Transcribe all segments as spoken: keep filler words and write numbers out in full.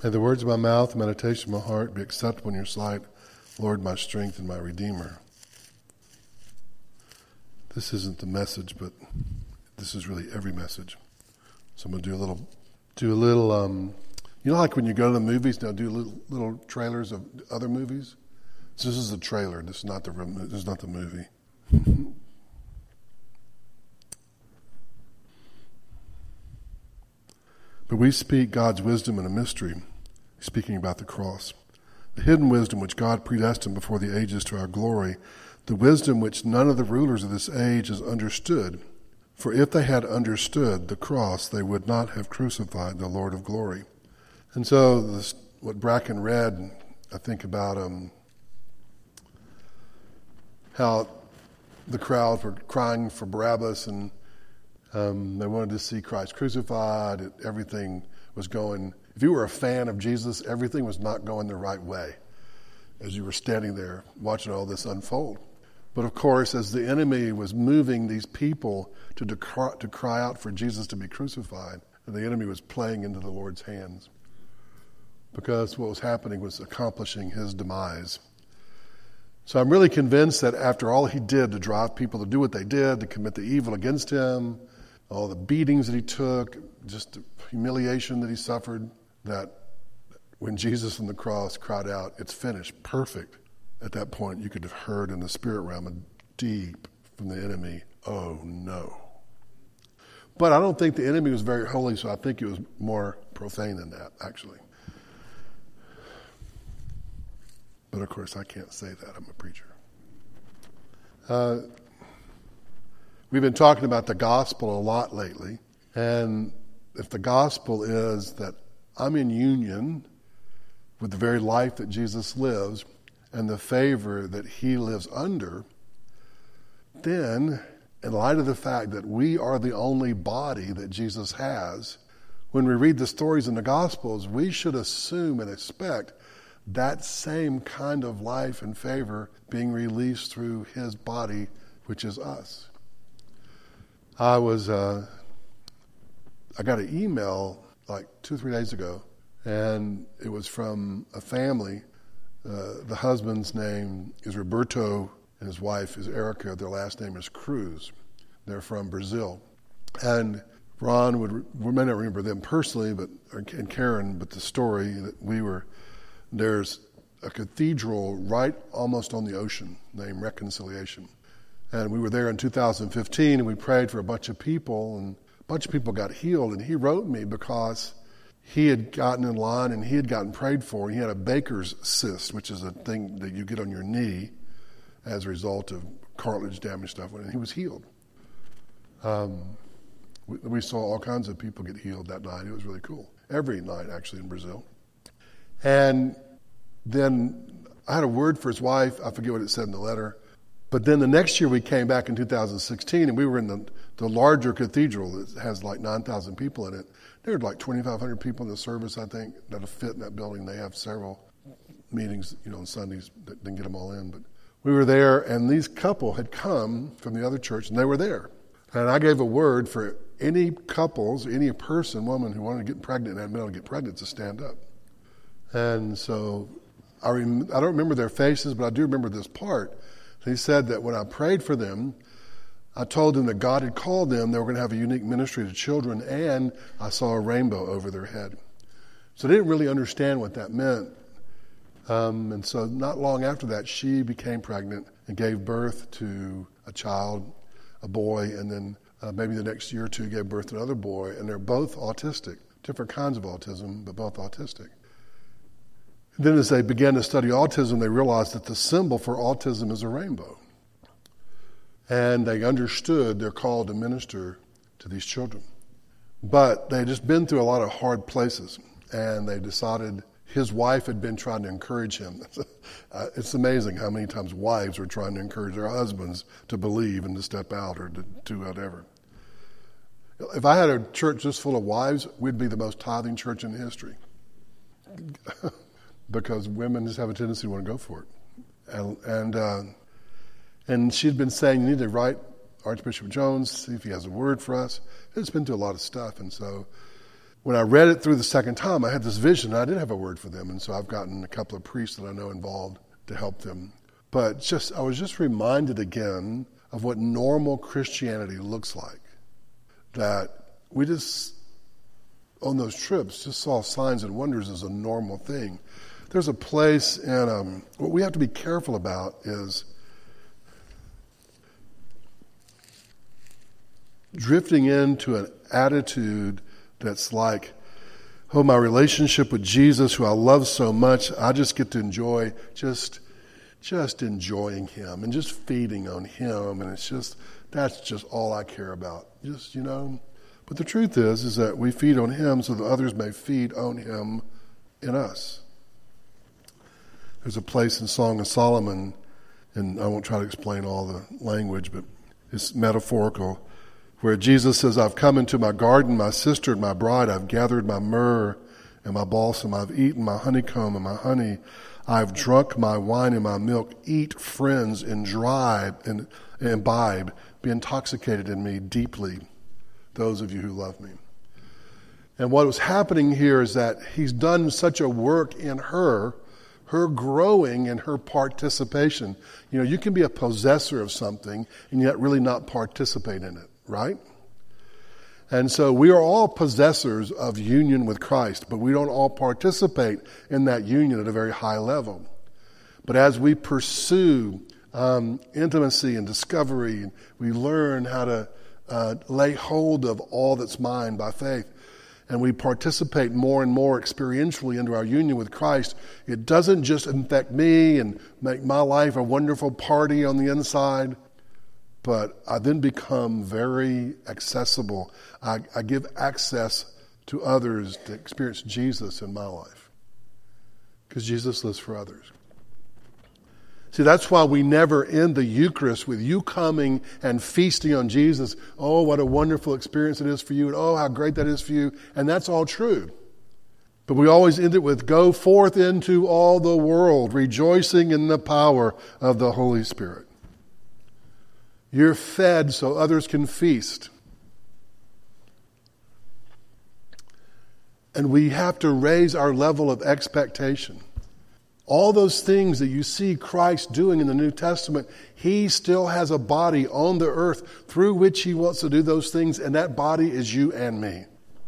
May the words of my mouth and meditation of my heart be acceptable in your sight, Lord, my strength and my Redeemer. This isn't the message, but this is really every message. So I'm going to do a little, do a little, um, you know, like when you go to the movies, now do little, little trailers of other movies. So this is a trailer. This is not the this is not the movie. But we speak God's wisdom in a mystery, speaking about the cross. The hidden wisdom which God predestined before the ages to our glory, the wisdom which none of the rulers of this age has understood. For if they had understood the cross, they would not have crucified the Lord of glory. And so this, what Bracken read, I think about um, how the crowd were crying for Barabbas, and um, they wanted to see Christ crucified. It, everything was going, if you were a fan of Jesus, everything was not going the right way as you were standing there watching all this unfold. But of course, as the enemy was moving these people to decry, to cry out for Jesus to be crucified, the enemy was playing into the Lord's hands, because what was happening was accomplishing his demise. So I'm really convinced that after all he did to drive people to do what they did, to commit the evil against him, all the beatings that he took, just the humiliation that he suffered, that when Jesus on the cross cried out, "It's finished," perfect, at that point you could have heard in the spirit realm a deep from the enemy, "Oh no." But I don't think the enemy was very holy, so I think it was more profane than that, actually. But of course, I can't say that. I'm a preacher. Uh, we've been talking about the gospel a lot lately. And if the gospel is that I'm in union with the very life that Jesus lives and the favor that he lives under, then in light of the fact that we are the only body that Jesus has, when we read the stories in the Gospels, we should assume and expect that same kind of life and favor being released through his body, which is us. I was, uh, I got an email like two, three days ago, and it was from a family. Uh, the husband's name is Roberto, and his wife is Erica. Their last name is Cruz. They're from Brazil. And Ron would, we may not remember them personally, but and Karen, but the story that we were, there's a cathedral right almost on the ocean named Reconciliation. And we were there in two thousand fifteen, and we prayed for a bunch of people, and a bunch of people got healed. And he wrote me because he had gotten in line and he had gotten prayed for. He had a Baker's cyst, which is a thing that you get on your knee as a result of cartilage damage stuff, and he was healed. Um, we, we saw all kinds of people get healed that night. It was really cool. Every night, actually, in Brazil. And then I had a word for his wife. I forget what it said in the letter. But then the next year we came back in two thousand sixteen, and we were in the, the larger cathedral that has like nine thousand people in it. There were like twenty-five hundred people in the service, I think, that'll fit in that building. They have several meetings, you know, on Sundays that didn't get them all in. But we were there, and these couple had come from the other church, and they were there. And I gave a word for any couples, any person, woman who wanted to get pregnant and had been able to get pregnant to stand up. And so I, rem- I don't remember their faces, but I do remember this part. He said that when I prayed for them, I told them that God had called them. They were going to have a unique ministry to children, and I saw a rainbow over their head. So they didn't really understand what that meant. Um, and so not long after that, she became pregnant and gave birth to a child, a boy, and then uh, maybe the next year or two gave birth to another boy, and they're both autistic, different kinds of autism, but both autistic. And then as they began to study autism, they realized that the symbol for autism is a rainbow. And they understood their call to minister to these children. But they had just been through a lot of hard places, and they decided his wife had been trying to encourage him. uh, it's amazing how many times wives are trying to encourage their husbands to believe and to step out or to do whatever. If I had a church just full of wives, we'd be the most tithing church in history. Because women just have a tendency to want to go for it. And and, uh, and she'd been saying, you need to write Archbishop Jones, see if he has a word for us. It's been through a lot of stuff. And so when I read it through the second time, I had this vision. I did have a word for them, and so I've gotten a couple of priests that I know involved to help them. But just I was just reminded again of what normal Christianity looks like. That we just, on those trips, just saw signs and wonders as a normal thing. There's a place, and um, what we have to be careful about is drifting into an attitude that's like, oh, my relationship with Jesus, who I love so much, I just get to enjoy just just enjoying him and just feeding on him. And it's just, that's just all I care about. Just, you know. But the truth is, is that we feed on him so that others may feed on him in us. There's a place in Song of Solomon, and I won't try to explain all the language, but it's metaphorical, where Jesus says, I've come into my garden, my sister and my bride, I've gathered my myrrh and my balsam, I've eaten my honeycomb and my honey, I've drunk my wine and my milk, eat friends and drive and, and imbibe, be intoxicated in me deeply, those of you who love me. And what was happening here is that he's done such a work in her, her growing and her participation. You know, you can be a possessor of something and yet really not participate in it. Right? And so we are all possessors of union with Christ, but we don't all participate in that union at a very high level. But as we pursue um, intimacy and discovery, and we learn how to uh, lay hold of all that's mine by faith, and we participate more and more experientially into our union with Christ, it doesn't just infect me and make my life a wonderful party on the inside, but I then become very accessible. I, I give access to others to experience Jesus in my life. Because Jesus lives for others. See, that's why we never end the Eucharist with you coming and feasting on Jesus. Oh, what a wonderful experience it is for you. And oh, how great that is for you. And that's all true. But we always end it with, go forth into all the world, rejoicing in the power of the Holy Spirit. You're fed so others can feast. And we have to raise our level of expectation. All those things that you see Christ doing in the New Testament, he still has a body on the earth through which he wants to do those things, and that body is you and me.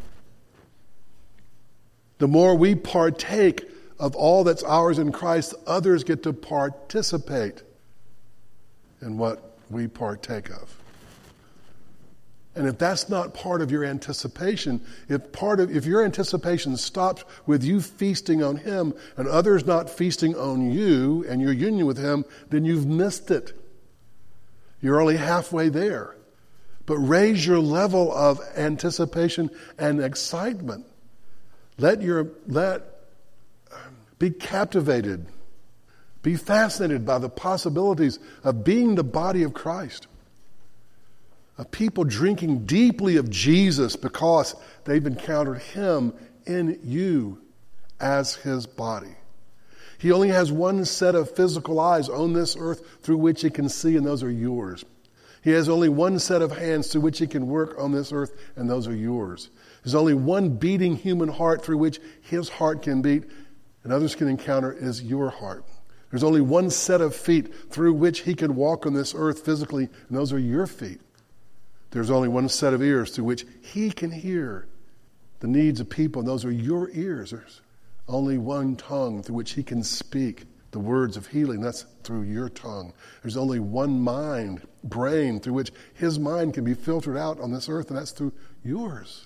The more we partake of all that's ours in Christ, others get to participate in what we partake of. And if that's not part of your anticipation, if part of if your anticipation stops with you feasting on him and others not feasting on you and your union with him, then you've missed it. You're only halfway there. But raise your level of anticipation and excitement. Let your let be captivated. Be fascinated by the possibilities of being the body of Christ. Of people drinking deeply of Jesus because they've encountered him in you as his body. He only has one set of physical eyes on this earth through which he can see, and those are yours. He has only one set of hands through which he can work on this earth, and those are yours. There's only one beating human heart through which his heart can beat, and others can encounter is your heart. There's only one set of feet through which he can walk on this earth physically, and those are your feet. There's only one set of ears through which he can hear the needs of people, and those are your ears. There's only one tongue through which he can speak the words of healing. That's through your tongue. There's only one mind, brain, through which his mind can be filtered out on this earth, and that's through yours.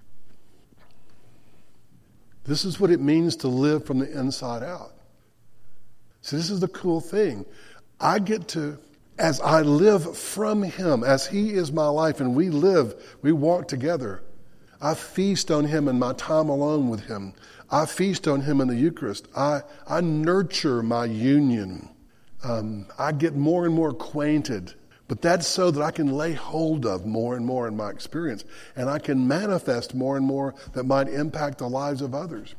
This is what it means to live from the inside out. So this is the cool thing. I get to, as I live from him, as he is my life, and we live, we walk together, I feast on him in my time alone with him. I feast on him in the Eucharist. I, I nurture my union. Um, I get more and more acquainted. But that's so that I can lay hold of more and more in my experience. And I can manifest more and more that might impact the lives of others.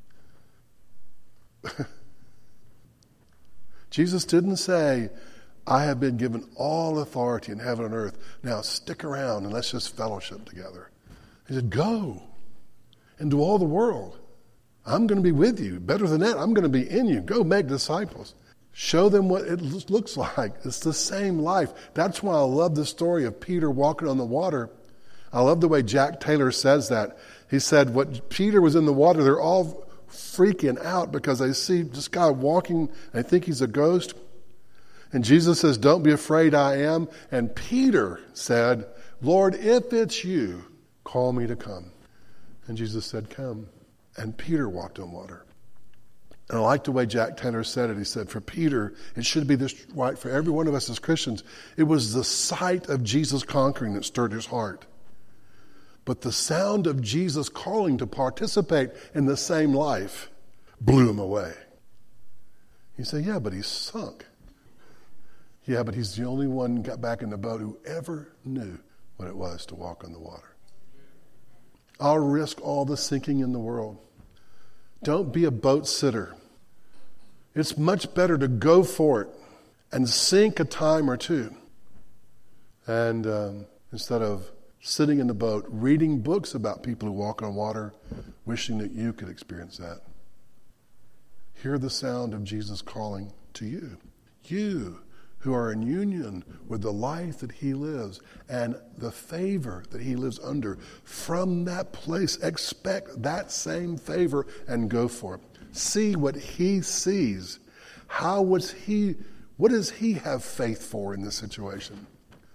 Jesus didn't say, I have been given all authority in heaven and earth. Now stick around and let's just fellowship together. He said, go into all the world. I'm going to be with you. Better than that, I'm going to be in you. Go make disciples. Show them what it looks like. It's the same life. That's why I love the story of Peter walking on the water. I love the way Jack Taylor says that. He said, what Peter was in the water, they're all freaking out because they see this guy walking and they think he's a ghost. And Jesus says, don't be afraid, I am. And Peter said, Lord, if it's you, call me to come. And Jesus said, come. And Peter walked on water. And I like the way Jack Taylor said it. He said, for Peter, it should be this right for every one of us as Christians. It was the sight of Jesus conquering that stirred his heart. But the sound of Jesus calling to participate in the same life blew him away. You say, yeah, but he's sunk. Yeah, but he's the only one who got back in the boat who ever knew what it was to walk on the water. I'll risk all the sinking in the world. Don't be a boat sitter. It's much better to go for it and sink a time or two. And um, instead of sitting in the boat, reading books about people who walk on water, wishing that you could experience that. Hear the sound of Jesus calling to you. You who are in union with the life that he lives and the favor that he lives under. From that place, expect that same favor and go for it. See what he sees. How was he, what does he have faith for in this situation?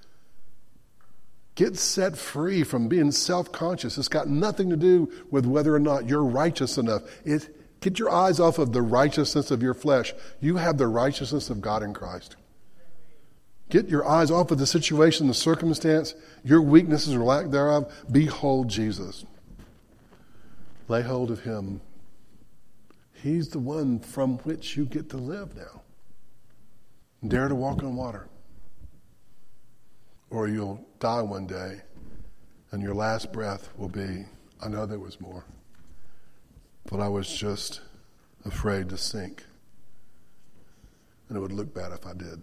Get set free from being self-conscious. It's got nothing to do with whether or not you're righteous enough. It, get your eyes off of the righteousness of your flesh. You have the righteousness of God in Christ. Get your eyes off of the situation, the circumstance, your weaknesses or lack thereof. Behold Jesus. Lay hold of him. He's the one from which you get to live now. Dare to walk on water. Or you'll die one day and your last breath will be, I know there was more, but I was just afraid to sink. And it would look bad if I did.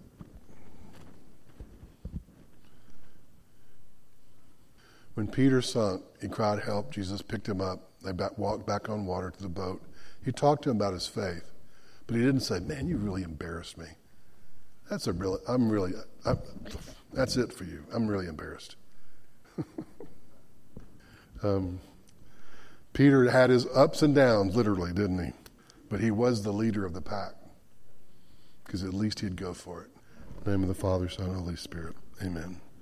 When Peter sunk, he cried, help. Jesus picked him up. They back, walked back on water to the boat. He talked to him about his faith, but he didn't say, man, you really embarrassed me. That's a really, I'm really, I, that's it for you. I'm really embarrassed. um, Peter had his ups and downs, literally, didn't he? But he was the leader of the pack because at least he'd go for it. In the name of the Father, Son, and Holy Spirit. Amen.